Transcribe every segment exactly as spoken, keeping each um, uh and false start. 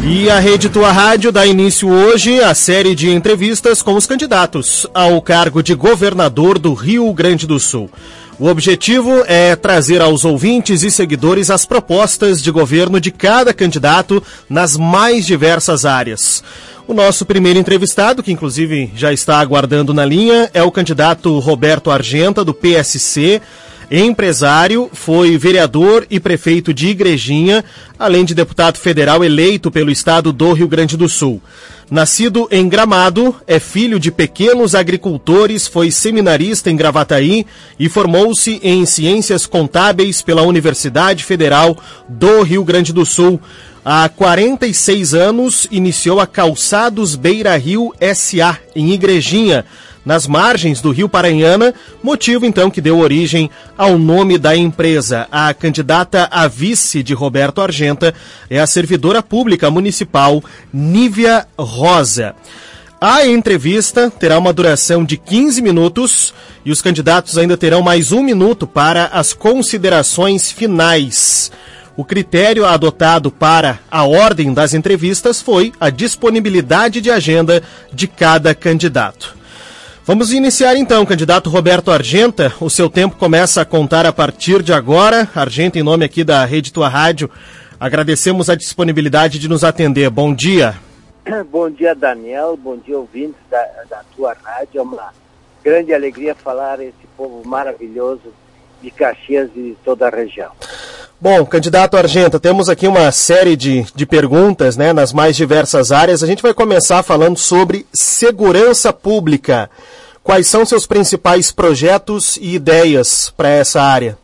E a Rede Tua Rádio dá início hoje à série de entrevistas com os candidatos ao cargo de governador do Rio Grande do Sul. O objetivo é trazer aos ouvintes e seguidores as propostas de governo de cada candidato nas mais diversas áreas. O nosso primeiro entrevistado, que inclusive já está aguardando na linha, é o candidato Roberto Argenta, do P S C, empresário, foi vereador e prefeito de Igrejinha, além de deputado federal eleito pelo estado do Rio Grande do Sul. Nascido em Gramado, é filho de pequenos agricultores, foi seminarista em Gravataí e formou-se em Ciências Contábeis pela Universidade Federal do Rio Grande do Sul. Há quarenta e seis anos, iniciou a Calçados Beira Rio S A em Igrejinha, nas margens do Rio Paranhana, motivo então que deu origem ao nome da empresa. A candidata a vice de Roberto Argenta é a servidora pública municipal Nívia Rosa. A entrevista terá uma duração de quinze minutos e os candidatos ainda terão mais um minuto para as considerações finais. O critério adotado para a ordem das entrevistas foi a disponibilidade de agenda de cada candidato. Vamos iniciar então, candidato Roberto Argenta. O seu tempo começa a contar a partir de agora. Argenta, em nome aqui da Rede Tua Rádio, agradecemos a disponibilidade de nos atender. Bom dia. Bom dia, Daniel. Bom dia, ouvintes da, da Tua Rádio. É uma grande alegria falar a esse povo maravilhoso de Caxias e de toda a região. Bom, candidato Argenta, temos aqui uma série de, de perguntas, né, nas mais diversas áreas. A gente vai começar falando sobre segurança pública. Quais são seus principais projetos e ideias para essa área?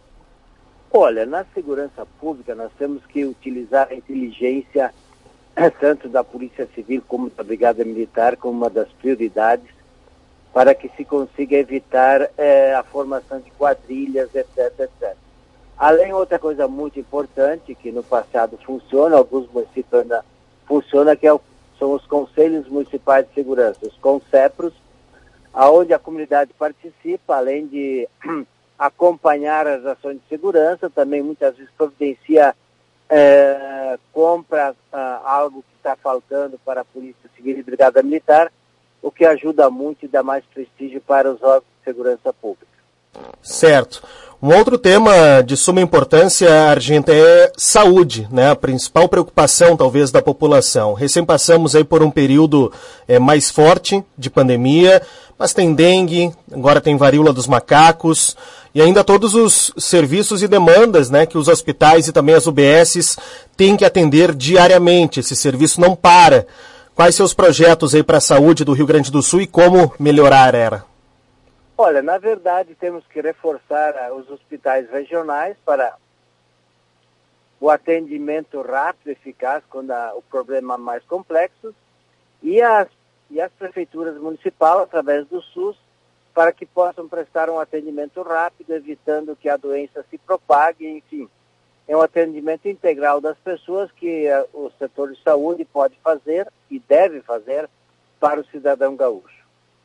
Olha, na segurança pública nós temos que utilizar a inteligência tanto da Polícia Civil como da Brigada Militar como uma das prioridades para que se consiga evitar eh, a formação de quadrilhas, etc, etcétera. Além, outra coisa muito importante, que no passado funciona, alguns municípios ainda funciona, que é o, são os Conselhos Municipais de Segurança, os CONCEPROS, onde a comunidade participa, além de acompanhar as ações de segurança, também muitas vezes providencia, é, compra ah, algo que está faltando para a Polícia Civil e Brigada Militar, o que ajuda muito e dá mais prestígio para os órgãos de segurança pública. Certo. Um outro tema de suma importância, Argenta, é saúde, né? A principal preocupação, talvez, da população. Recém passamos aí por um período é, mais forte de pandemia, mas tem dengue, agora tem varíola dos macacos, e ainda todos os serviços e demandas, né, que os hospitais e também as U B Ss têm que atender diariamente. Esse serviço não para. Quais seus projetos aí para a saúde do Rio Grande do Sul e como melhorar ela? Olha, na verdade, temos que reforçar uh, os hospitais regionais para o atendimento rápido e eficaz quando há o problema mais complexo e as, e as prefeituras municipais, através do SUS, para que possam prestar um atendimento rápido, evitando que a doença se propague, enfim. É um atendimento integral das pessoas que uh, o setor de saúde pode fazer e deve fazer para o cidadão gaúcho.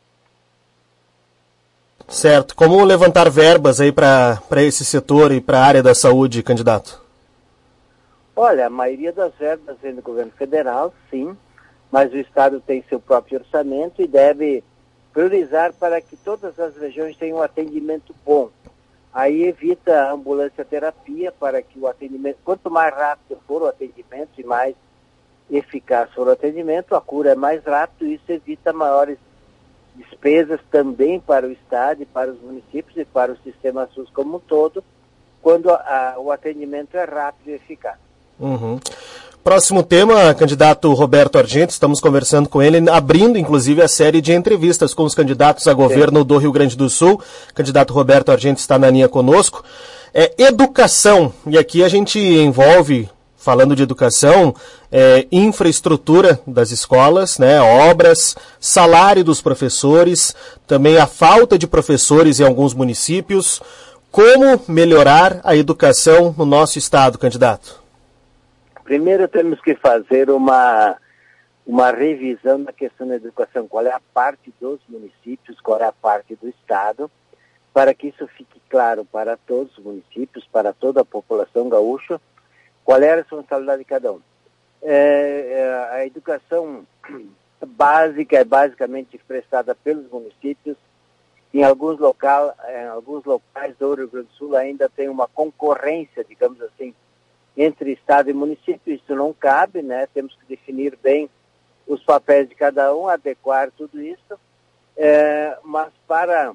Certo. Como levantar verbas aí para esse setor e para a área da saúde, candidato? Olha, a maioria das verbas vem do governo federal, sim, mas o Estado tem seu próprio orçamento e deve priorizar para que todas as regiões tenham um atendimento bom. Aí evita a ambulância-terapia para que o atendimento, quanto mais rápido for o atendimento e mais eficaz for o atendimento, a cura é mais rápido e isso evita maiores despesas também para o Estado, e para os municípios e para o sistema SUS como um todo, quando a, a, o atendimento é rápido e eficaz. Uhum. Próximo tema, candidato Roberto Argenta, estamos conversando com ele, abrindo inclusive a série de entrevistas com os candidatos a governo Sim. do Rio Grande do Sul. O candidato Roberto Argenta está na linha conosco. É educação, e aqui a gente envolve, falando de educação, é, infraestrutura das escolas, né, obras, salário dos professores, também a falta de professores em alguns municípios. Como melhorar a educação no nosso estado, candidato? Primeiro temos que fazer uma, uma revisão da questão da educação, qual é a parte dos municípios, qual é a parte do estado, para que isso fique claro para todos os municípios, para toda a população gaúcha, qual é a responsabilidade de cada um. É, a educação básica é basicamente prestada pelos municípios. Em alguns, local, em alguns locais do Rio Grande do Sul ainda tem uma concorrência, digamos assim, entre Estado e município. Isso não cabe, né? Temos que definir bem os papéis de cada um, adequar tudo isso. É, mas para,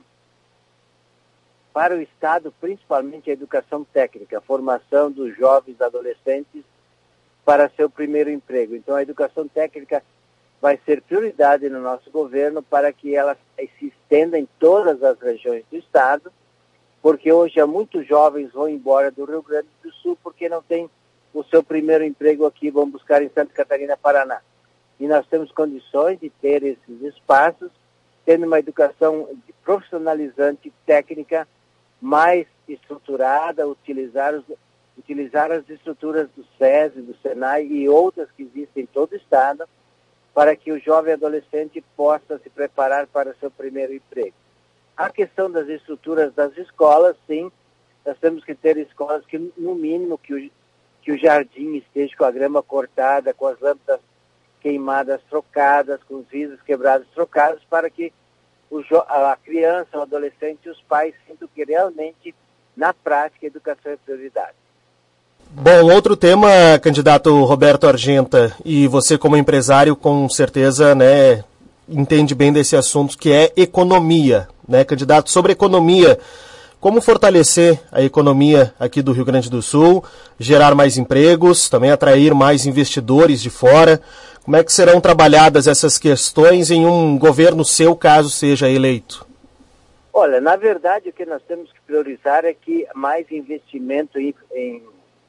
para o Estado, principalmente a educação técnica, a formação dos jovens adolescentes para seu primeiro emprego. Então, a educação técnica vai ser prioridade no nosso governo para que ela se estenda em todas as regiões do Estado, porque hoje há muitos jovens vão embora do Rio Grande do Sul porque não tem o seu primeiro emprego aqui, vão buscar em Santa Catarina, Paraná. E nós temos condições de ter esses espaços, tendo uma educação profissionalizante, técnica, mais estruturada, utilizar, os, utilizar as estruturas do SESI, do SENAI e outras que existem em todo o Estado, para que o jovem adolescente possa se preparar para o seu primeiro emprego. A questão das estruturas das escolas, sim, nós temos que ter escolas que, no mínimo, que o, que o jardim esteja com a grama cortada, com as lâmpadas queimadas trocadas, com os vidros quebrados trocados, para que o jo- a criança, o adolescente e os pais sintam que realmente, na prática, a educação é prioridade. Bom, outro tema, candidato Roberto Argenta, e você como empresário com certeza, né, entende bem desse assunto, que é economia, né, candidato, sobre economia, como fortalecer a economia aqui do Rio Grande do Sul, gerar mais empregos, também atrair mais investidores de fora, como é que serão trabalhadas essas questões em um governo seu, caso seja eleito? Olha, na verdade, o que nós temos que priorizar é que mais investimento em, em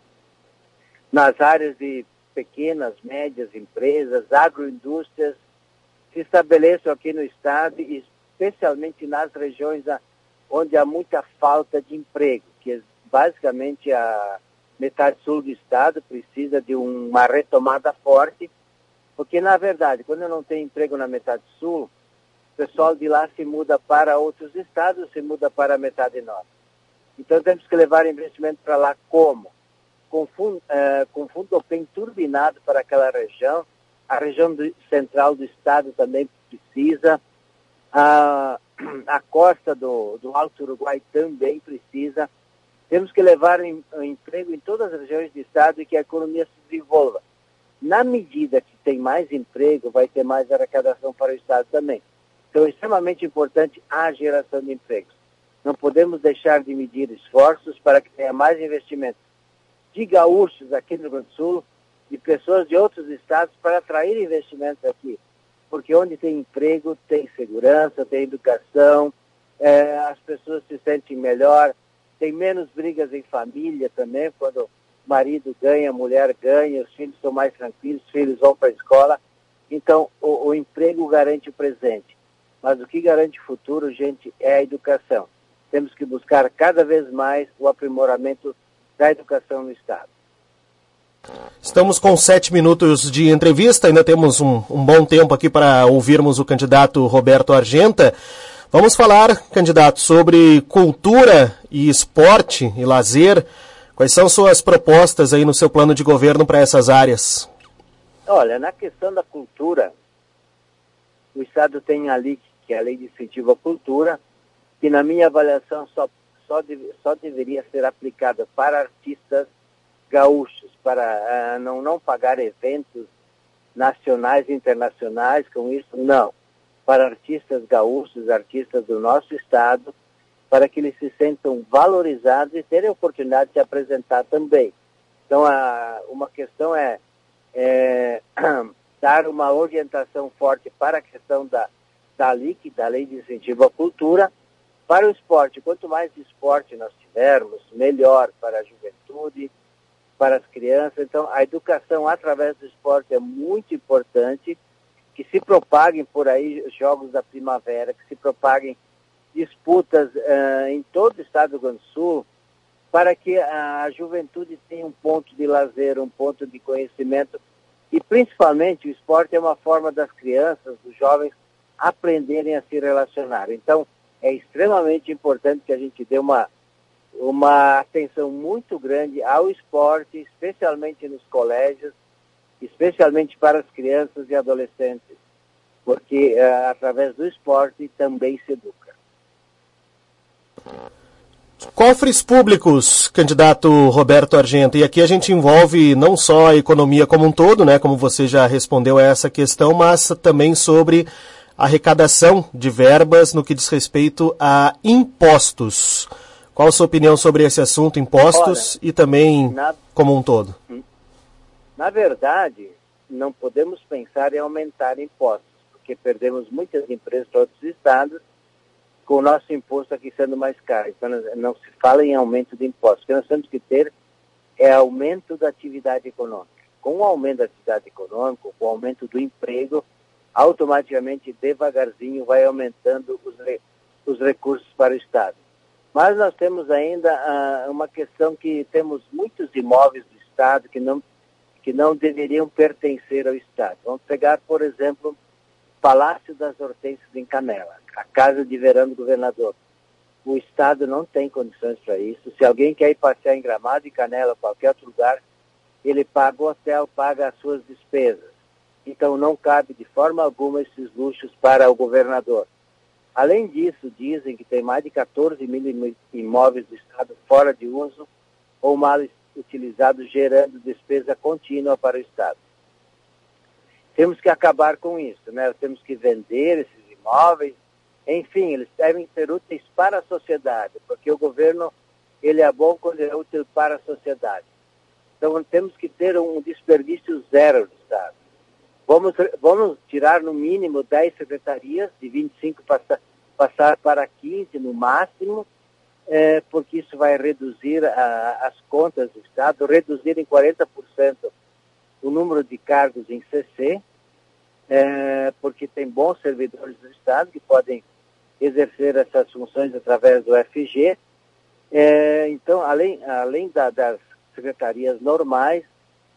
nas áreas de pequenas, médias empresas, agroindústrias, se estabeleçam aqui no Estado, e especialmente nas regiões onde há muita falta de emprego, que é basicamente a metade sul do Estado precisa de uma retomada forte, porque, na verdade, quando eu não tenho emprego na metade sul, o pessoal de lá se muda para outros estados, se muda para a metade norte. Então, temos que levar investimento para lá como? Com fundo, uh, com fundo bem turbinado para aquela região. A região do, central do estado também precisa. A, a costa do, do Alto Uruguai também precisa. Temos que levar em, em emprego em todas as regiões do estado e que a economia se desenvolva. Na medida que tem mais emprego, vai ter mais arrecadação para o estado também. Então, é extremamente importante a geração de empregos. Não podemos deixar de medir esforços para que tenha mais investimento de gaúchos aqui no Rio Grande do Sul, de pessoas de outros estados, para atrair investimentos aqui. Porque onde tem emprego, tem segurança, tem educação, é, as pessoas se sentem melhor, tem menos brigas em família também, quando o marido ganha, a mulher ganha, os filhos estão mais tranquilos, os filhos vão para a escola. Então, o, o emprego garante o presente. Mas o que garante o futuro, gente, é a educação. Temos que buscar cada vez mais o aprimoramento da educação no Estado. Estamos com sete minutos de entrevista, ainda temos um, um bom tempo aqui para ouvirmos o candidato Roberto Argenta. Vamos falar, candidato, sobre cultura e esporte e lazer. Quais são suas propostas aí no seu plano de governo para essas áreas? Olha, na questão da cultura, o Estado tem a lei, que é a Lei de Incentivo à Cultura, que na minha avaliação só Só, deve, só deveria ser aplicada para artistas gaúchos, para uh, não, não pagar eventos nacionais e internacionais com isso, não. Para artistas gaúchos, artistas do nosso estado, para que eles se sentam valorizados e terem a oportunidade de se apresentar também. Então, a, uma questão é, é dar uma orientação forte para a questão da, da L I C, da Lei de Incentivo à Cultura. Para o esporte, quanto mais esporte nós tivermos, melhor para a juventude, para as crianças. Então, a educação através do esporte é muito importante, que se propaguem por aí os Jogos da Primavera, que se propaguem disputas uh, em todo o estado do Rio Grande do Sul, para que a juventude tenha um ponto de lazer, um ponto de conhecimento. E, principalmente, o esporte é uma forma das crianças, dos jovens, aprenderem a se relacionar. Então, é extremamente importante que a gente dê uma, uma atenção muito grande ao esporte, especialmente nos colégios, especialmente para as crianças e adolescentes, porque uh, através do esporte também se educa. Cofres públicos, candidato Roberto Argenta, e aqui a gente envolve não só a economia como um todo, né, como você já respondeu a essa questão, mas também sobre a arrecadação de verbas no que diz respeito a impostos. Qual a sua opinião sobre esse assunto, impostos, Olha, e também na, como um todo? Na verdade, não podemos pensar em aumentar impostos, porque perdemos muitas empresas para outros estados, com o nosso imposto aqui sendo mais caro. Então, não se fala em aumento de impostos. O que nós temos que ter é aumento da atividade econômica. Com o aumento da atividade econômica, com o aumento do emprego, automaticamente, devagarzinho, vai aumentando os, re, os recursos para o Estado. Mas nós temos ainda ah, uma questão que temos muitos imóveis do Estado que não, que não deveriam pertencer ao Estado. Vamos pegar, por exemplo, Palácio das Hortênsias em Canela, a casa de verão do governador. O Estado não tem condições para isso. Se alguém quer ir passear em Gramado, em Canela, ou qualquer outro lugar, ele paga o hotel, paga as suas despesas. Então não cabe de forma alguma esses luxos para o governador. Além disso, dizem que tem mais de quatorze mil imóveis do Estado fora de uso ou mal utilizados, gerando despesa contínua para o Estado. Temos que acabar com isso, né? Temos que vender esses imóveis. Enfim, eles devem ser úteis para a sociedade, porque o governo, ele é bom quando é útil para a sociedade. Então, temos que ter um desperdício zero do Estado. Vamos, vamos tirar, no mínimo, dez secretarias, de vinte e cinco passar, passar para quinze no máximo, é, porque isso vai reduzir a, as contas do Estado, reduzir em quarenta por cento o número de cargos em C C, é, porque tem bons servidores do Estado que podem exercer essas funções através do F G. É, então, além, além da, das secretarias normais,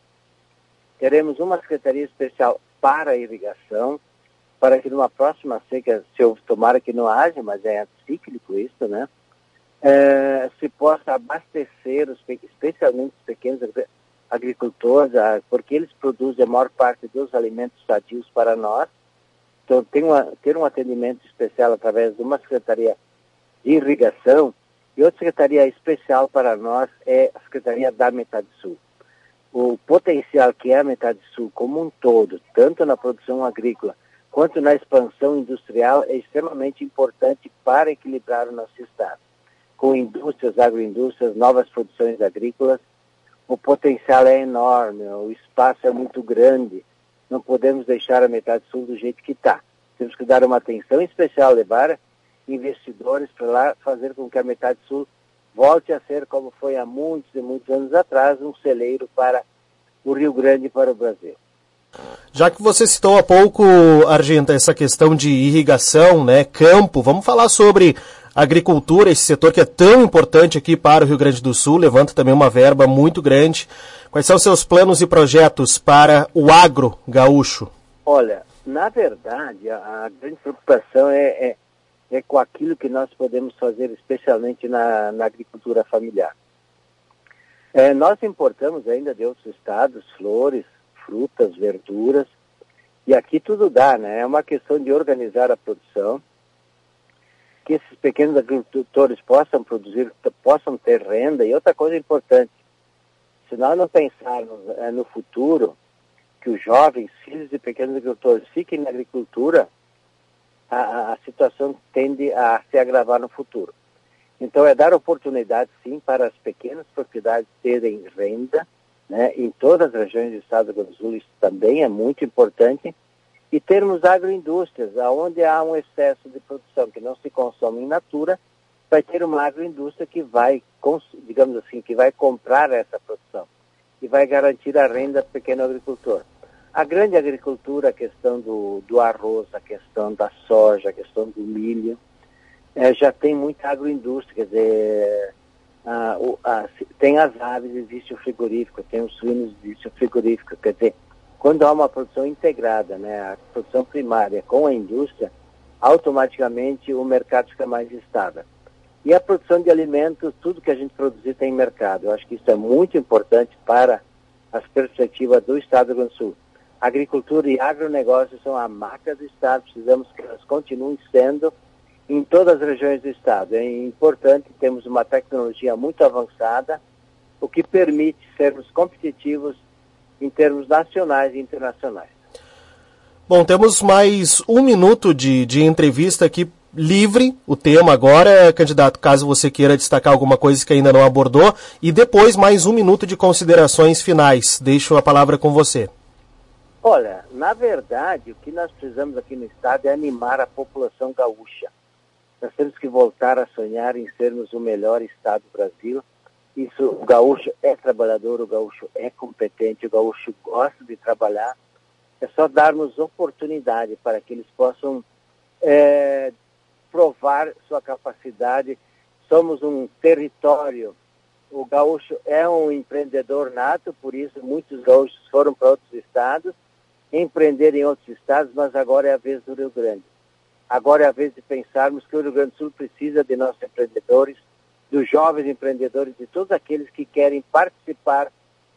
teremos uma secretaria especial para a irrigação, para que numa próxima seca, se eu tomara que não haja, mas é cíclico isso, né? É, se possa abastecer, os, especialmente os pequenos agricultores, porque eles produzem a maior parte dos alimentos sadios para nós. Então, tem uma, ter um atendimento especial através de uma secretaria de irrigação, e outra secretaria especial para nós é a Secretaria da Metade Sul. O potencial que é a Metade Sul como um todo, tanto na produção agrícola quanto na expansão industrial, é extremamente importante para equilibrar o nosso estado. Com indústrias, agroindústrias, novas produções agrícolas, o potencial é enorme, o espaço é muito grande. Não podemos deixar a Metade Sul do jeito que está. Temos que dar uma atenção especial, levar investidores para lá, fazer com que a Metade Sul volte a ser, como foi há muitos e muitos anos atrás, um celeiro para o Rio Grande e para o Brasil. Já que você citou há pouco, Argenta, essa questão de irrigação, né, campo, vamos falar sobre agricultura, esse setor que é tão importante aqui para o Rio Grande do Sul, levanta também uma verba muito grande. Quais são os seus planos e projetos para o agro gaúcho? Olha, na verdade, a, a grande preocupação é, é, é com aquilo que nós podemos fazer, especialmente na, na agricultura familiar. É, nós importamos ainda de outros estados flores, frutas, verduras, e aqui tudo dá, né? É uma questão de organizar a produção, que esses pequenos agricultores possam produzir, possam ter renda. E outra coisa importante, se nós não pensarmos é, no futuro, que os jovens, filhos de pequenos agricultores fiquem na agricultura, a, a situação tende a se agravar no futuro. Então é dar oportunidade, sim, para as pequenas propriedades terem renda, né, em todas as regiões do estado do Rio Grande do Sul. Isso também é muito importante. E termos agroindústrias, onde há um excesso de produção que não se consome in natura, vai ter uma agroindústria que vai, digamos assim, que vai comprar essa produção e vai garantir a renda do pequeno agricultor. A grande agricultura, a questão do, do arroz, a questão da soja, a questão do milho, é, já tem muita agroindústria, quer dizer, a, a, tem as aves, existe o frigorífico, tem os suínos, existe o frigorífico, quer dizer, quando há uma produção integrada, né, a produção primária com a indústria, automaticamente o mercado fica mais estável. E a produção de alimentos, tudo que a gente produzir tem mercado. Eu acho que isso é muito importante para as perspectivas do Estado do Rio Grande do Sul. Agricultura e agronegócio são a marca do Estado, precisamos que elas continuem sendo em todas as regiões do Estado. É importante, temos uma tecnologia muito avançada, o que permite sermos competitivos em termos nacionais e internacionais. Bom, temos mais um minuto de, de entrevista aqui livre, o tema agora, candidato, caso você queira destacar alguma coisa que ainda não abordou, e depois mais um minuto de considerações finais. Deixo a palavra com você. Olha, na verdade, o que nós precisamos aqui no Estado é animar a população gaúcha. Nós temos que voltar a sonhar em sermos o melhor Estado do Brasil. Isso, o gaúcho é trabalhador, o gaúcho é competente, o gaúcho gosta de trabalhar. É só darmos oportunidade para que eles possam é, provar sua capacidade. Somos um território, o gaúcho é um empreendedor nato, por isso muitos gaúchos foram para outros estados, empreender em outros estados, mas agora é a vez do Rio Grande. Agora é a vez de pensarmos que o Rio Grande do Sul precisa de nossos empreendedores, dos jovens empreendedores, de todos aqueles que querem participar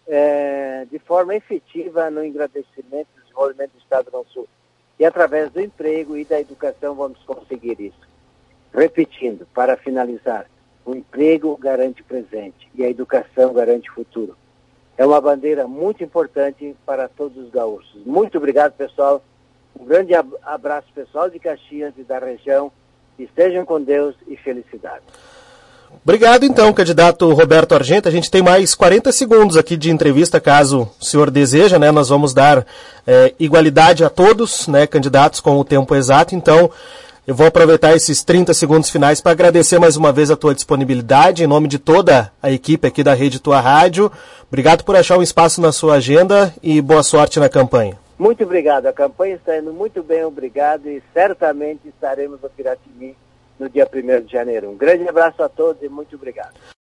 é, de forma efetiva no engrandecimento e desenvolvimento do Estado do Rio Grande do Sul. E através do emprego e da educação vamos conseguir isso. Repetindo, para finalizar, o emprego garante presente e a educação garante futuro. É uma bandeira muito importante para todos os gaúchos. Muito obrigado, pessoal. Um grande abraço, pessoal de Caxias e da região. Estejam com Deus e felicidade. Obrigado, então, candidato Roberto Argenta. A gente tem mais quarenta segundos aqui de entrevista, caso o senhor deseja, né? Nós vamos dar é, igualdade a todos, né, candidatos com o tempo exato. Então, eu vou aproveitar esses trinta segundos finais para agradecer mais uma vez a tua disponibilidade, em nome de toda a equipe aqui da Rede Tua Rádio. Obrigado por achar um espaço na sua agenda e boa sorte na campanha. Muito obrigado. A campanha está indo muito bem, obrigado, e certamente estaremos no Piratini no dia primeiro de janeiro. Um grande abraço a todos e muito obrigado.